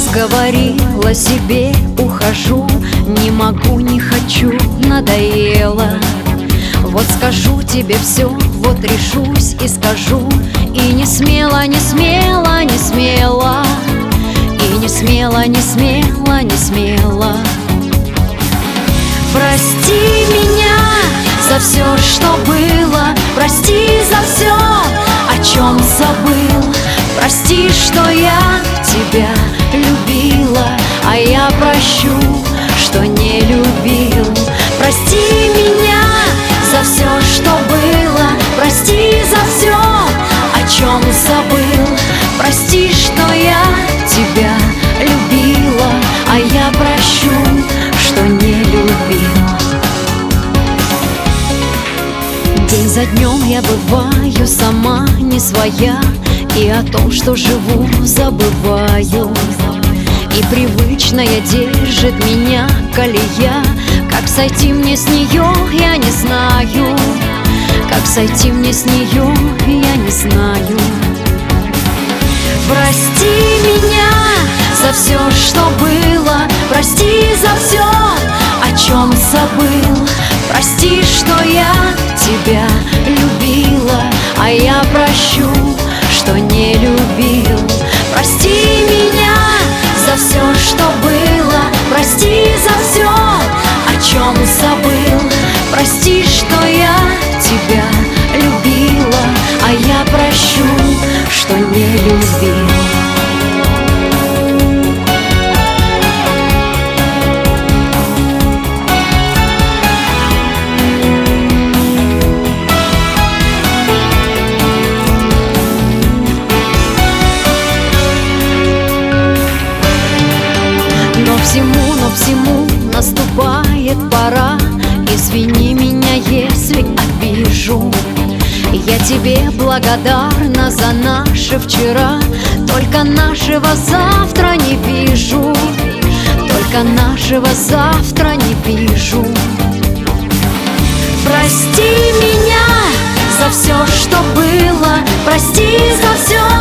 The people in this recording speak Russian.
говорила себе, ухожу, не могу, не хочу, надоело. Вот скажу тебе все, вот решусь и скажу. И не смело, не смело, не смело. И не смело, не смело, не смело. Прости меня за все, что было. Прости за все, о чем забыл. Прости, что я тебя любила, а я прощу, что не любил. Прости меня за все, что было. Прости за все, о чем забыл. Прости, что я тебя любила, а я прощу, что не любил. День за днем я бываю сама не своя, и о том, что живу, забываю. И привычная держит меня колея. Как сойти мне с нее, я не знаю. Как сойти мне с нее, я не знаю. Прости меня за все, что было. Прости за все, о чем забыл. Прости, что я тебя любила, а я прощу, что не любил. Прости меня за все, что было. Прости за все, о чем забыл. Прости, что я тебя любила, а я прощу, что не любил. Но всему наступает пора. Извини меня, если обижу. Я тебе благодарна за наше вчера. Только нашего завтра не вижу. Только нашего завтра не вижу. Прости меня за все, что было. Прости за все,